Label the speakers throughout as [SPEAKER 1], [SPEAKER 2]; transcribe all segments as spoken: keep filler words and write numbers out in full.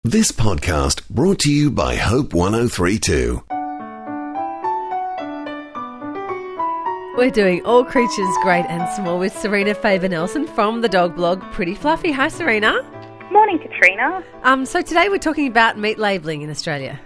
[SPEAKER 1] This podcast brought to you by Hope one oh three two.
[SPEAKER 2] We're doing All Creatures Great and Small with Serena Faber-Nelson from the dog blog Pretty Fluffy. Hi, Serena.
[SPEAKER 3] Morning, Katrina.
[SPEAKER 2] Um, so today we're talking about meat labelling in Australia.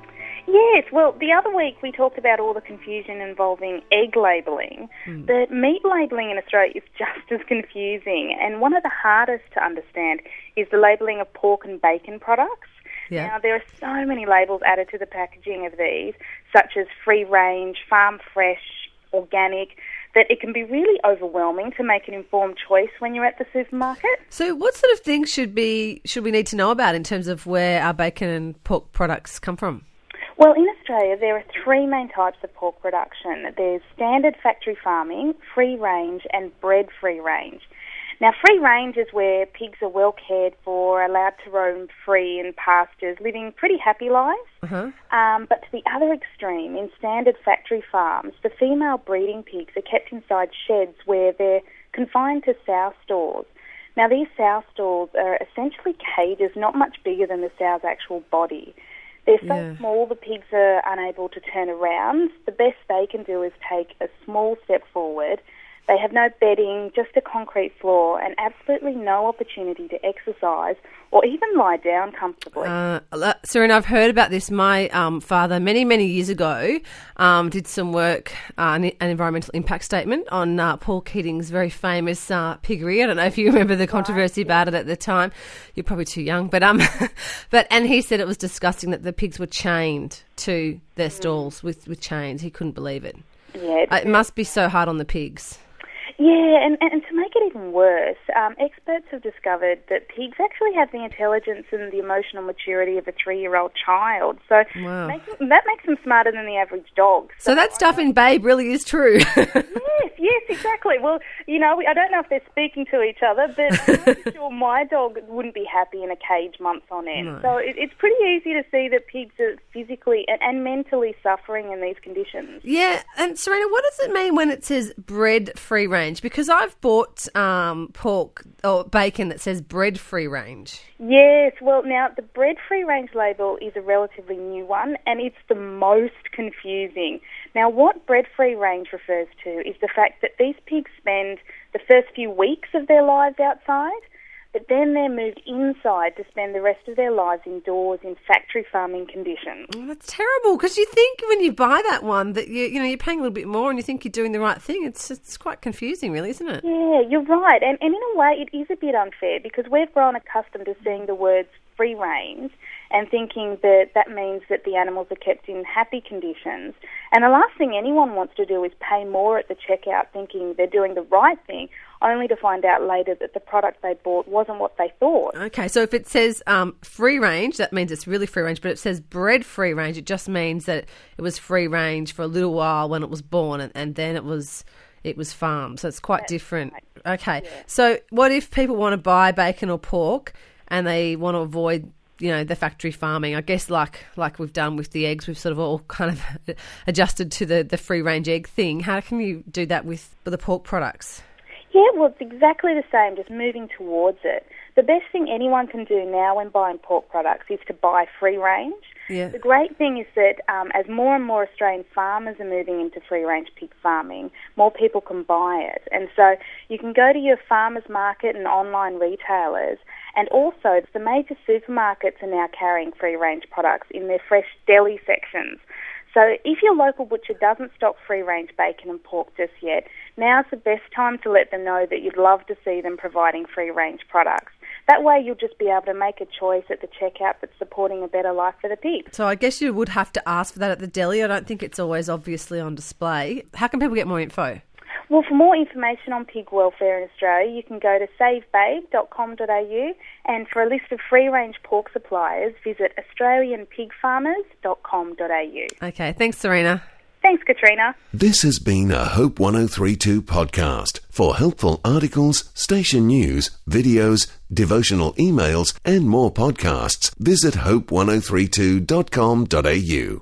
[SPEAKER 3] Yes, well, the other week we talked about all the confusion involving egg labelling, mm. but meat labelling in Australia is just as confusing, and one of the hardest to understand is the labelling of pork and bacon products. Yeah. Now, there are so many labels added to the packaging of these, such as free range, farm fresh, organic, that it can be really overwhelming to make an informed choice when you're at the supermarket.
[SPEAKER 2] So what sort of things should be should we need to know about in terms of where our bacon and pork products come from?
[SPEAKER 3] Well, in Australia, there are three main types of pork production. There's standard factory farming, free range, and bred free range. Now, free range is where pigs are well cared for, allowed to roam free in pastures, living pretty happy lives. Uh-huh. Um, but to the other extreme, in standard factory farms, the female breeding pigs are kept inside sheds where they're confined to sow stalls. Now, these sow stalls are essentially cages not much bigger than the sow's actual body. They're so yeah. small the pigs are unable to turn around. The best they can do is take a small step forward. They have no bedding, just a concrete floor, and absolutely no opportunity to exercise or even lie down comfortably.
[SPEAKER 2] Uh, Serena, I've heard about this. My um, father, many, many years ago, um, did some work, uh, an, an environmental impact statement on uh, Paul Keating's very famous uh, piggery. I don't know if you remember the controversy right. about it at the time. You're probably too young. But um, but and he said it was disgusting that the pigs were chained to their mm. stalls with, with chains. He couldn't believe it.
[SPEAKER 3] Yeah,
[SPEAKER 2] uh, it must be so hard on the pigs.
[SPEAKER 3] Yeah, and, and to make it even worse, um, experts have discovered that pigs actually have the intelligence and the emotional maturity of a three-year-old child. So
[SPEAKER 2] wow.
[SPEAKER 3] making, that makes them smarter than the average dog.
[SPEAKER 2] So, so that stuff in Babe really is true.
[SPEAKER 3] yes, yes, exactly. Well, you know, I don't know if they're speaking to each other, but I'm sure my dog wouldn't be happy in a cage months on end. No. So it, it's pretty easy to see that pigs are physically and, and mentally suffering in these conditions.
[SPEAKER 2] Yeah, and Serena, what does it mean when it says bred free range? Because I've bought um, pork or bacon that says bred free range.
[SPEAKER 3] Yes, well, now the bred free range label is a relatively new one, and it's the most confusing. Now, what bred free range refers to is the fact that these pigs spend the first few weeks of their lives outside, but then they're moved inside to spend the rest of their lives indoors in factory farming conditions.
[SPEAKER 2] Oh, that's terrible, because you think when you buy that one that you you know you're paying a little bit more and you think you're doing the right thing. It's it's quite confusing, really, isn't it?
[SPEAKER 3] Yeah, you're right, and and in a way it is a bit unfair because we've grown accustomed to seeing the words free range and thinking that that means that the animals are kept in happy conditions. And the last thing anyone wants to do is pay more at the checkout thinking they're doing the right thing, only to find out later that the product they bought wasn't what they thought.
[SPEAKER 2] Okay, so if it says um, free range, that means it's really free range, but if it says bred free range, it just means that it was free range for a little while when it was born and, and then it was it was farmed. So it's quite That's different. Right. Okay, yeah. So what if people want to buy bacon or pork and they want to avoid you know, the factory farming? I guess like like we've done with the eggs, we've sort of all kind of adjusted to the, the free-range egg thing. How can you do that with the pork products?
[SPEAKER 3] Yeah, well, it's exactly the same, just moving towards it. The best thing anyone can do now when buying pork products is to buy free-range.
[SPEAKER 2] Yeah.
[SPEAKER 3] The great thing is that um, as more and more Australian farmers are moving into free-range pig farming, more people can buy it. And so you can go to your farmers market and online retailers, and also the major supermarkets are now carrying free-range products in their fresh deli sections. So if your local butcher doesn't stock free-range bacon and pork just yet, now's the best time to let them know that you'd love to see them providing free-range products. That way you'll just be able to make a choice at the checkout that's supporting a better life for the pig.
[SPEAKER 2] So I guess you would have to ask for that at the deli. I don't think it's always obviously on display. How can people get more info?
[SPEAKER 3] Well, for more information on pig welfare in Australia, you can go to save babe dot com dot a u, and for a list of free-range pork suppliers, visit australian pig farmers dot com dot a u.
[SPEAKER 2] Okay, thanks, Serena.
[SPEAKER 3] Thanks, Katrina.
[SPEAKER 1] This has been a Hope one oh three two podcast. For helpful articles, station news, videos, devotional emails, and more podcasts, visit hope one oh three two dot com dot a u.